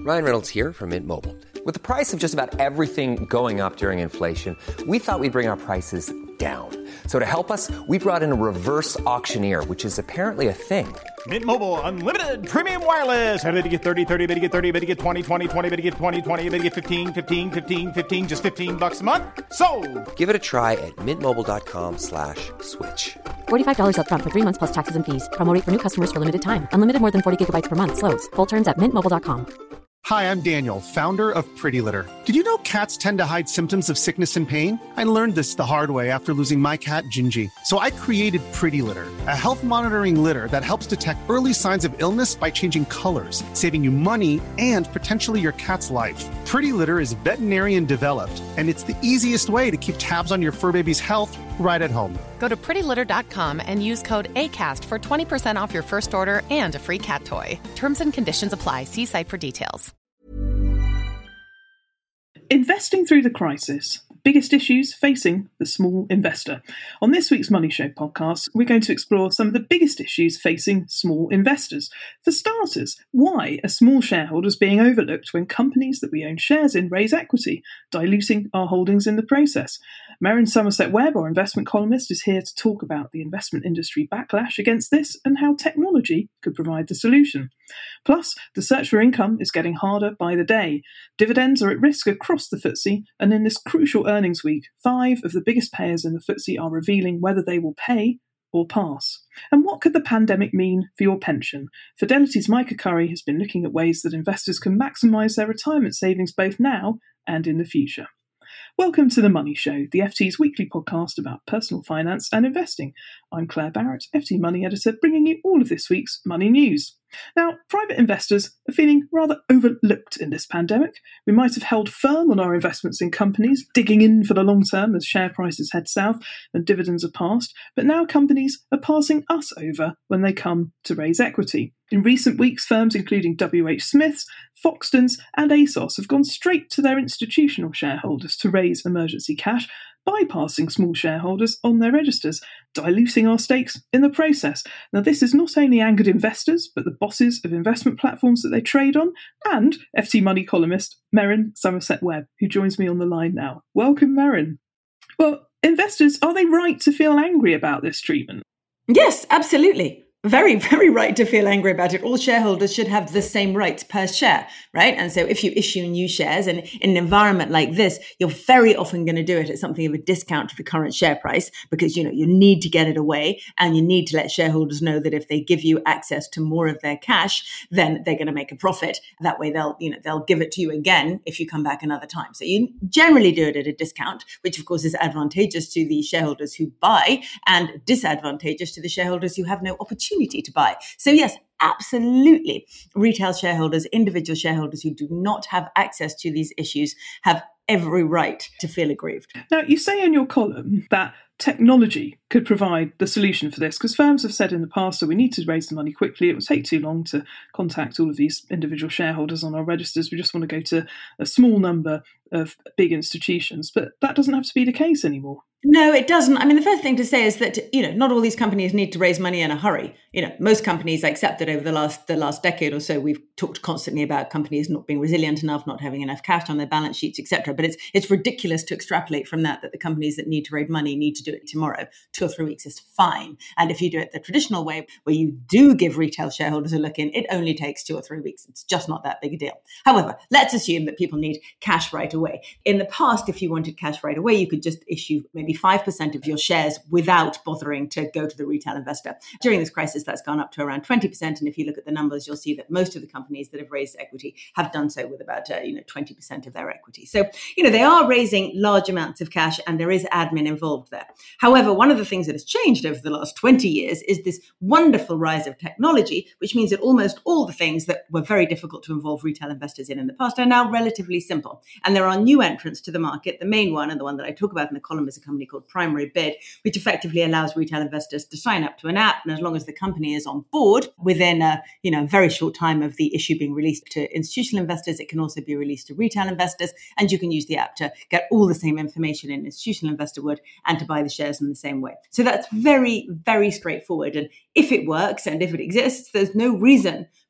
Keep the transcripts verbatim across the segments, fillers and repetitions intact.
Ryan Reynolds here from Mint Mobile. With the price of just about everything going up during inflation, we thought we'd bring our prices down. So to help us, we brought in a reverse auctioneer, which is apparently a thing. Mint Mobile Unlimited Premium Wireless. How to get thirty, thirty, how to get thirty, how to get twenty, twenty, twenty, how to get twenty, twenty, how to get fifteen, fifteen, fifteen, fifteen, just fifteen bucks a month? Sold! Give it a try at mintmobile.com slash switch. forty-five dollars up front for three months plus taxes and fees. Promo rate for new customers for limited time. Unlimited more than forty gigabytes per month. Slows full terms at mint mobile dot com. Hi, I'm Daniel, founder of Pretty Litter. Did you know cats tend to hide symptoms of sickness and pain? I learned this the hard way after losing my cat, Gingy. So I created Pretty Litter, a health monitoring litter that helps detect early signs of illness by changing colors, saving you money and potentially your cat's life. Pretty Litter is veterinarian developed, and it's the easiest way to keep tabs on your fur baby's health right at home. Go to pretty litter dot com and use code ACAST for twenty percent off your first order and a free cat toy. Terms and conditions apply. See site for details. Investing through the crisis. Biggest issues facing the small investor. On this week's Money Show podcast, we're going to explore some of the biggest issues facing small investors. For starters, why are small shareholders being overlooked when companies that we own shares in raise equity, diluting our holdings in the process? Merryn Somerset-Webb, our investment columnist, is here to talk about the investment industry backlash against this and how technology could provide the solution. Plus, the search for income is getting harder by the day. Dividends are at risk across the F T S E, and in this crucial earnings week, five of the biggest payers in the F T S E are revealing whether they will pay or pass. And what could the pandemic mean for your pension? Fidelity's Micah Curry has been looking at ways that investors can maximise their retirement savings both now and in the future. Welcome to The Money Show, the F T's weekly podcast about personal finance and investing. I'm Claire Barrett, F T Money Editor, bringing you all of this week's money news. Now, private investors are feeling rather overlooked in this pandemic. We might have held firm on our investments in companies, digging in for the long term as share prices head south and dividends are passed, but now companies are passing us over when they come to raise equity. In recent weeks, firms including W H Smiths, Foxtons and ASOS have gone straight to their institutional shareholders to raise emergency cash, bypassing small shareholders on their registers, diluting our stakes in the process. Now, this has not only angered investors, but the bosses of investment platforms that they trade on, and F T Money columnist Merryn Somerset-Webb, who joins me on the line now. Welcome, Merryn. Well, investors, are they right to feel angry about this treatment? Yes, absolutely. Very, very right to feel angry about it. All shareholders should have the same rights per share, right? And so if you issue new shares, and in an environment like this, you're very often going to do it at something of a discount to the current share price because, you know, you need to get it away and you need to let shareholders know that if they give you access to more of their cash, then they're going to make a profit. That way they'll, you know, they'll give it to you again if you come back another time. So you generally do it at a discount, which of course is advantageous to the shareholders who buy and disadvantageous to the shareholders who have no opportunity to buy. So yes, absolutely. Retail shareholders, individual shareholders who do not have access to these issues have every right to feel aggrieved. Now, you say in your column that technology could provide the solution for this, because firms have said in the past that we need to raise the money quickly. It will take too long to contact all of these individual shareholders on our registers. We just want to go to a small number of big institutions. But that doesn't have to be the case anymore. No, it doesn't. I mean, the first thing to say is that, you know, not all these companies need to raise money in a hurry. You know, most companies, except that over the last the last decade or so, we've talked constantly about companies not being resilient enough, not having enough cash on their balance sheets, et cetera. But it's it's ridiculous to extrapolate from that that the companies that need to raise money need to do it tomorrow. Two or three weeks is fine. And if you do it the traditional way, where you do give retail shareholders a look in, it only takes two or three weeks. It's just not that big a deal. However, let's assume that people need cash right away. In the past, if you wanted cash right away, you could just issue maybe five percent of your shares without bothering to go to the retail investor. During this crisis, that's gone up to around twenty percent. And if you look at the numbers, you'll see that most of the companies that have raised equity have done so with about uh, you know twenty percent of their equity. So, you know, they are raising large amounts of cash and there is admin involved there. However, one of the things that has changed over the last twenty years is this wonderful rise of technology, which means that almost all the things that were very difficult to involve retail investors in in the past are now relatively simple. And there are new entrants to the market. The main one, and the one that I talk about in the column, is a company called Primary Bid, which effectively allows retail investors to sign up to an app. And as long as the company is on board within a you know very short time of the issue being released to institutional investors, it can also be released to retail investors. And you can use the app to get all the same information an institutional investor would and to buy the shares in the same way. So that's very, very straightforward. And if it works and if it exists, there's no reason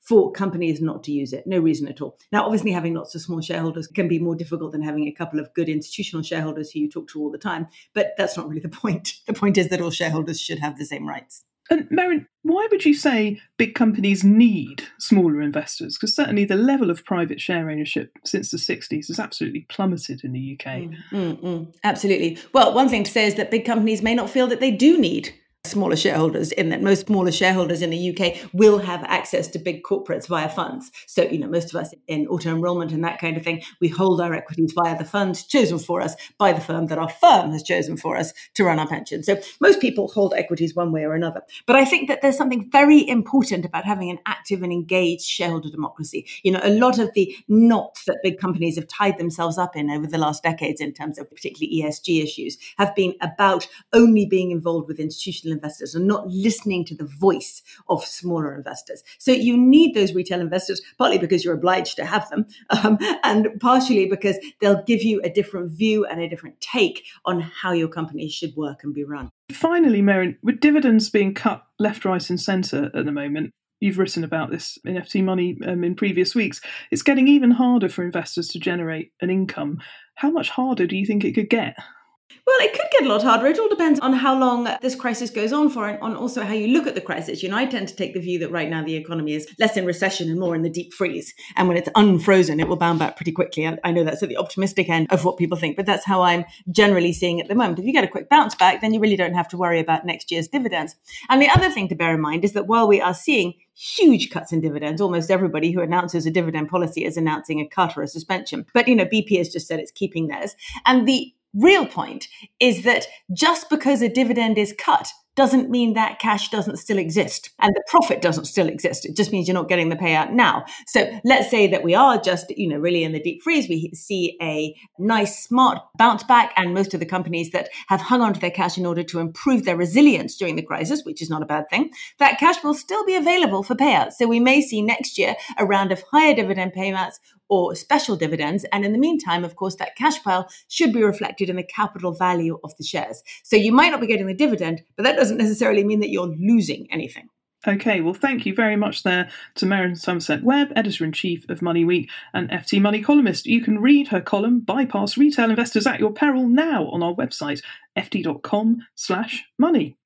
for companies not to use it. No reason at all. Now, obviously, having lots of small shareholders can be more difficult than having a couple of good institutional shareholders who you talk to all the time. But that's not really the point. The point is that all shareholders should have the same rights. And Merryn, why would you say big companies need smaller investors? Because certainly the level of private share ownership since the sixties has absolutely plummeted in the U K. Mm, mm, mm, absolutely. Well, one thing to say is that big companies may not feel that they do need smaller shareholders, in that most smaller shareholders in the U K will have access to big corporates via funds. So, you know, most of us in auto-enrollment and that kind of thing, we hold our equities via the funds chosen for us by the firm that our firm has chosen for us to run our pension. So most people hold equities one way or another. But I think that there's something very important about having an active and engaged shareholder democracy. You know, a lot of the knots that big companies have tied themselves up in over the last decades in terms of particularly E S G issues have been about only being involved with institutional investors and not listening to the voice of smaller investors. So you need those retail investors, partly because you're obliged to have them, um, and partially because they'll give you a different view and a different take on how your company should work and be run. Finally, Merryn, with dividends being cut left, right and centre at the moment, you've written about this in F T Money um, in previous weeks, it's getting even harder for investors to generate an income. How much harder do you think it could get? Well, it could get a lot harder. It all depends on how long this crisis goes on for and on also how you look at the crisis. You know, I tend to take the view that right now the economy is less in recession and more in the deep freeze. And when it's unfrozen, it will bounce back pretty quickly. I, I know that's at the optimistic end of what people think, but that's how I'm generally seeing it at the moment. If you get a quick bounce back, then you really don't have to worry about next year's dividends. And the other thing to bear in mind is that while we are seeing huge cuts in dividends, almost everybody who announces a dividend policy is announcing a cut or a suspension. But, you know, B P has just said it's keeping theirs. And the real point is that just because a dividend is cut doesn't mean that cash doesn't still exist and the profit doesn't still exist. It just means you're not getting the payout now. So let's say that we are just, you know, really in the deep freeze. We see a nice, smart bounce back, and most of the companies that have hung on to their cash in order to improve their resilience during the crisis, which is not a bad thing, that cash will still be available for payouts. So we may see next year a round of higher dividend payouts or special dividends. And in the meantime, of course, that cash pile should be reflected in the capital value of the shares. So you might not be getting the dividend, but that doesn't necessarily mean that you're losing anything. Okay, well, thank you very much there to Merryn Somerset-Webb, Editor-in-Chief of Money Week and F T Money columnist. You can read her column, Bypass Retail Investors at Your Peril, now on our website, ft.com slash money.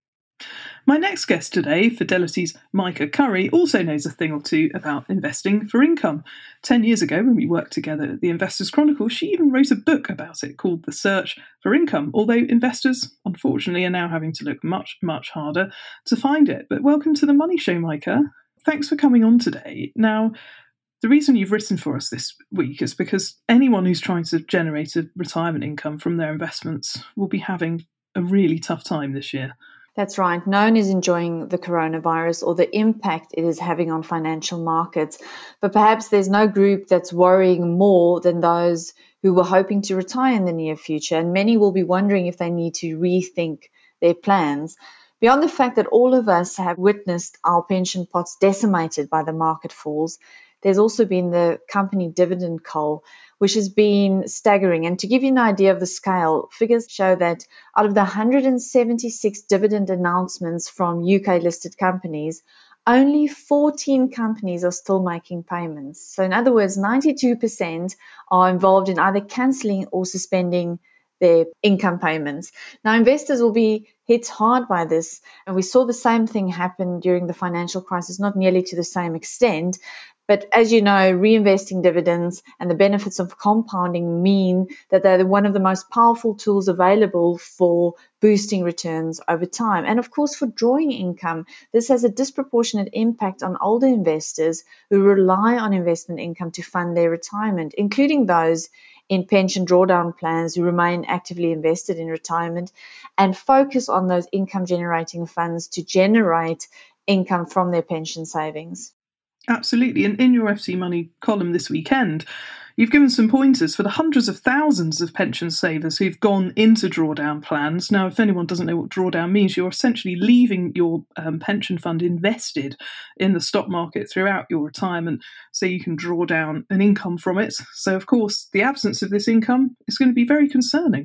My next guest today, Fidelity's Micah Curry, also knows a thing or two about investing for income. Ten years ago, when we worked together at the Investors Chronicle, she even wrote a book about it called The Search for Income, although investors, unfortunately, are now having to look much, much harder to find it. But welcome to the Money Show, Micah. Thanks for coming on today. Now, the reason you've written for us this week is because anyone who's trying to generate a retirement income from their investments will be having a really tough time this year. That's right. No one is enjoying the coronavirus or the impact it is having on financial markets. But perhaps there's no group that's worrying more than those who were hoping to retire in the near future. And many will be wondering if they need to rethink their plans. Beyond the fact that all of us have witnessed our pension pots decimated by the market falls, there's also been the company dividend cull, which has been staggering. And to give you an idea of the scale, figures show that out of the one hundred seventy-six dividend announcements from U K-listed companies, only fourteen companies are still making payments. So in other words, ninety-two percent are involved in either cancelling or suspending their income payments. Now, investors will be hit hard by this, and we saw the same thing happen during the financial crisis, not nearly to the same extent. But as you know, reinvesting dividends and the benefits of compounding mean that they're one of the most powerful tools available for boosting returns over time. And of course, for drawing income, this has a disproportionate impact on older investors who rely on investment income to fund their retirement, including those in pension drawdown plans who remain actively invested in retirement and focus on those income generating funds to generate income from their pension savings. Absolutely. And in your F T Money column this weekend, you've given some pointers for the hundreds of thousands of pension savers who've gone into drawdown plans. Now, if anyone doesn't know what drawdown means, you're essentially leaving your um, pension fund invested in the stock market throughout your retirement so you can draw down an income from it. So, of course, the absence of this income is going to be very concerning.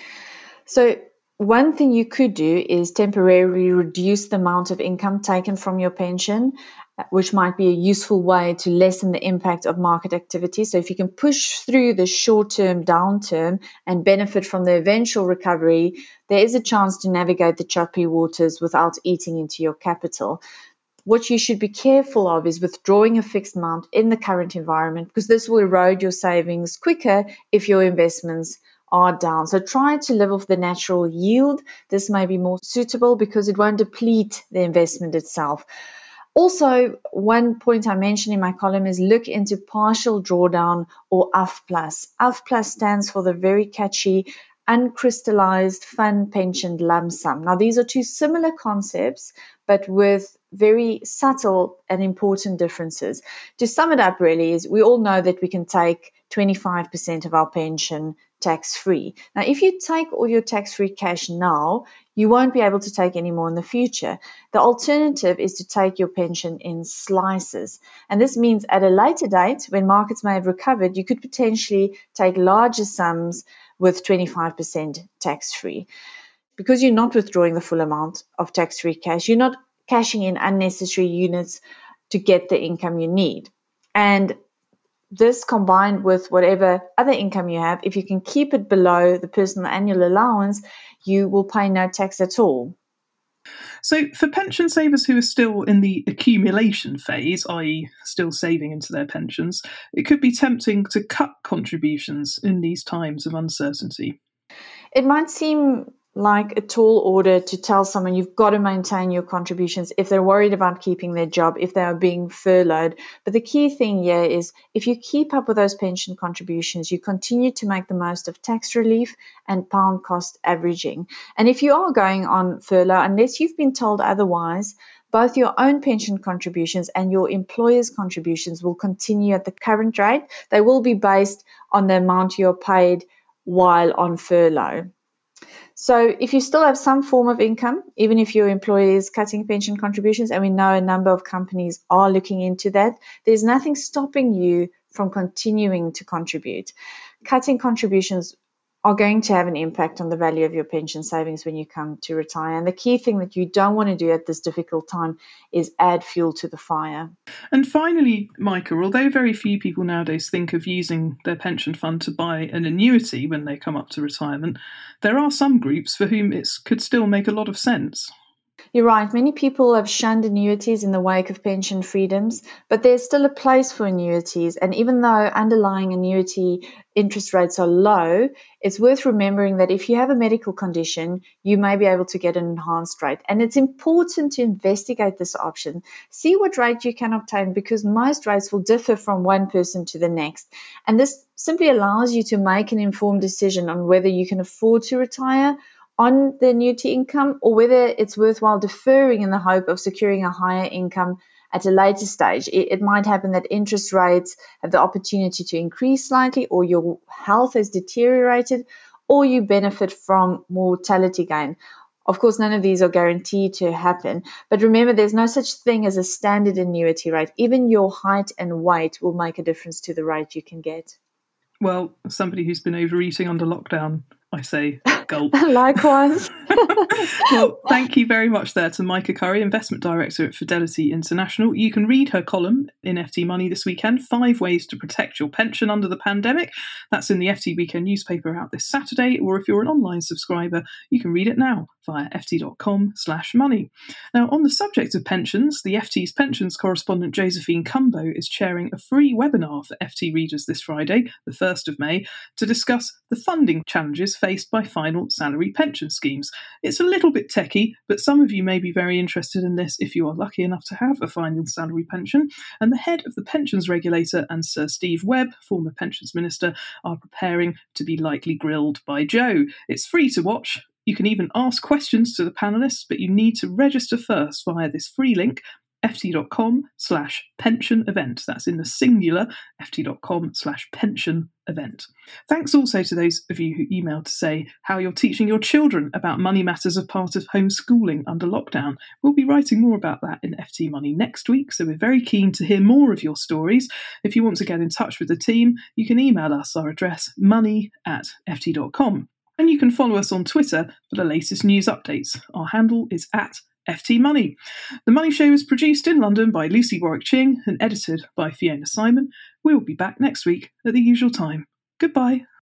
So, one thing you could do is temporarily reduce the amount of income taken from your pension. which might be a useful way to lessen the impact of market activity. So if you can push through the short-term downturn and benefit from the eventual recovery, there is a chance to navigate the choppy waters without eating into your capital. What you should be careful of is withdrawing a fixed amount in the current environment, because this will erode your savings quicker if your investments are down. So try to live off the natural yield. This may be more suitable because it won't deplete the investment itself. Also, one point I mentioned in my column is look into partial drawdown or U F plus. U F plus stands for the very catchy uncrystallized fund pension lump sum. Now, these are two similar concepts, but with very subtle and important differences. To sum it up, really, is we all know that we can take twenty-five percent of our pension tax-free. Now, if you take all your tax-free cash now, you won't be able to take any more in the future. The alternative is to take your pension in slices. And this means at a later date, when markets may have recovered, you could potentially take larger sums with twenty-five percent tax-free. Because you're not withdrawing the full amount of tax-free cash, you're not cashing in unnecessary units to get the income you need. And this, combined with whatever other income you have, if you can keep it below the personal annual allowance, you will pay no tax at all. So for pension savers who are still in the accumulation phase, that is still saving into their pensions, it could be tempting to cut contributions in these times of uncertainty. It might seem like a tall order to tell someone you've got to maintain your contributions if they're worried about keeping their job, if they are being furloughed. But the key thing here is if you keep up with those pension contributions, you continue to make the most of tax relief and pound cost averaging. And if you are going on furlough, unless you've been told otherwise, both your own pension contributions and your employer's contributions will continue at the current rate. They will be based on the amount you're paid while on furlough. So if you still have some form of income, even if your employer is cutting pension contributions, and we know a number of companies are looking into that, there's nothing stopping you from continuing to contribute. Cutting contributions are going to have an impact on the value of your pension savings when you come to retire. And the key thing that you don't want to do at this difficult time is add fuel to the fire. And finally, Micah, although very few people nowadays think of using their pension fund to buy an annuity when they come up to retirement, there are some groups for whom it could still make a lot of sense. You're right. Many people have shunned annuities in the wake of pension freedoms, but there's still a place for annuities. And even though underlying annuity interest rates are low, it's worth remembering that if you have a medical condition, you may be able to get an enhanced rate. And it's important to investigate this option. See what rate you can obtain, because most rates will differ from one person to the next. And this simply allows you to make an informed decision on whether you can afford to retire on the annuity income, or whether it's worthwhile deferring in the hope of securing a higher income at a later stage. It, it might happen that interest rates have the opportunity to increase slightly, or your health has deteriorated, or you benefit from mortality gain. Of course, none of these are guaranteed to happen, but remember, there's no such thing as a standard annuity rate. Even your height and weight will make a difference to the rate you can get. Well, as somebody who's been overeating under lockdown, I say gulp. Likewise. Well, thank you very much there to Micah Curry, Investment Director at Fidelity International. You can read her column in F T Money this weekend, Five Ways to Protect Your Pension Under the Pandemic. That's in the F T Weekend newspaper out this Saturday, or if you're an online subscriber, you can read it now via ft.com slash money. Now, on the subject of pensions, the F T's pensions correspondent Josephine Cumbo is chairing a free webinar for F T readers this Friday, the first of May, to discuss the funding challenges faced by final salary pension schemes. It's a little bit techie, but some of you may be very interested in this if you are lucky enough to have a final salary pension. And the head of the pensions regulator and Sir Steve Webb, former pensions minister, are preparing to be lightly grilled by Joe. It's free to watch. You can even ask questions to the panellists, but you need to register first via this free link, ft.com slash pension event. That's in the singular, ft.com slash pension event. Thanks also to those of you who emailed to say how you're teaching your children about money matters as part of homeschooling under lockdown. We'll be writing more about that in F T Money next week, so we're very keen to hear more of your stories. If you want to get in touch with the team, you can email us. Our address, money at ft.com. And you can follow us on Twitter for the latest news updates. Our handle is at F T Money. The Money Show is produced in London by Lucy Warwick-Ching and edited by Fiona Simon. We will be back next week at the usual time. Goodbye.